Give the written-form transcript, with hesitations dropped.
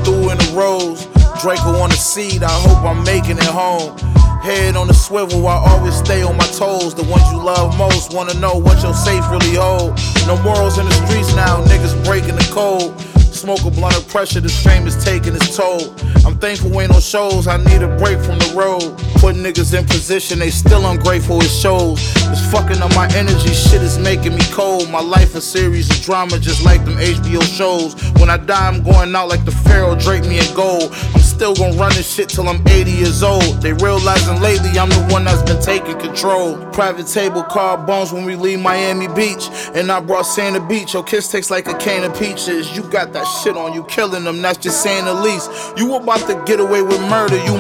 through in the rows. Draco on the seat, I hope I'm making it home. Head on the swivel, I always stay on my toes. The ones you love most wanna know what your safe really hold. No morals in the streets now, niggas breaking the code. Smoke a blunt of pressure, this fame is taking its toll. I'm thankful ain't no shows, I need a break from the road. Put niggas in position, they still ungrateful, it shows. It's fucking up my energy, shit is making me cold. My life a series of drama just like them HBO shows. When I die I'm going out like the Pharaoh, drape me in gold. I'm still gonna run this shit till I'm 80 years old. They realizing lately I'm the one that's been taking control. Private table, car bones when we leave Miami Beach. And I brought Santa Beach, your kiss tastes like a can of peaches. You got that shit on you, killing them, that's just saying the least. You about to get away with murder, you